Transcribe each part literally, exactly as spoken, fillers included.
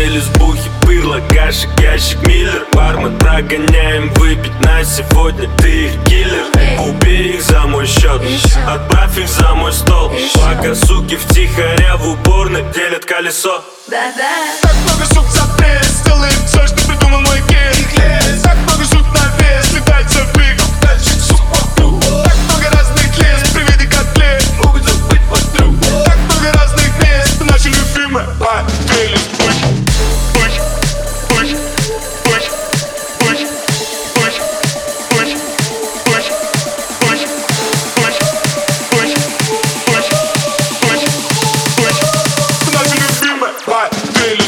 две лесбухи, пырло, кашик, ящик, миллер. Бармен, прогоняем выпить на сегодня, ты их киллер. Убей их за мой счет, отправь их за мой стол. Пока суки втихаря в уборной делят колесо. Да-да. Так много сук за пресс, сделаем все, что придумал мой гель. Так много сук на вес, летать за бык, дальше сук вокруг. Так много разных лес, при виде котлет могут забыть подруг. Так много разных мест, наши любимые отели. Пуш, пуш, пуш, пуш, пуш, пуш, пуш, пуш, пуш, пуш, пуш, пуш, пуш, пуш. Наши любимые отели.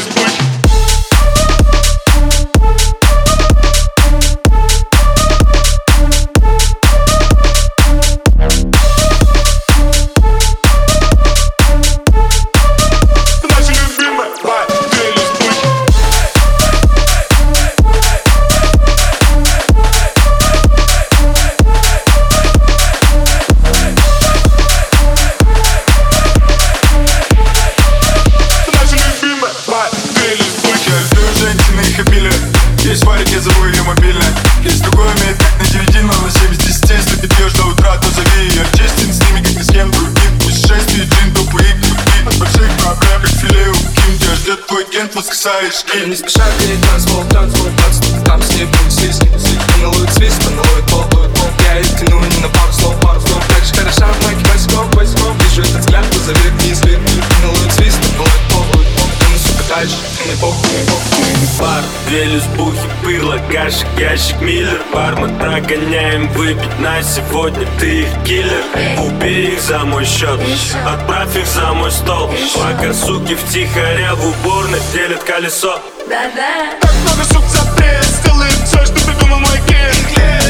Есть варик, я зову ее мобильно. Есть другой, умеет как на девяти, но на семь из десяти. Если ты пьешь до утра, то зови ее. Честен с ними, как ни с кем другим. Путешествие, джин, тупые крутые. От больших проблем, как филе у Ким. Тебя ждет твой кент, воскресаешь кин. Не спеша перед танцпол, танцпол, танцпол. Там с ней будет свист, свист. Налует свист, налует пол, лует пол. Я их тяну не на пару слов, пару слов. Так же хороша в майке, бойском, бойском. Вижу этот взгляд, позови вниз, вверх. Налует свист, налует пол, лует пол. Ты на сука дальше, мне похуй, мне похуй. Бар, две лесбухи, пырло, кашик, ящик, миллер. Бармен, прогоняем выпить на сегодня, ты их киллер. Убей их за мой счет, отправь их за мой стол. Пока суки втихаря в уборной делят колесо. Да-да. Так много сук за пресс, сделаем все, что придумал мой гель.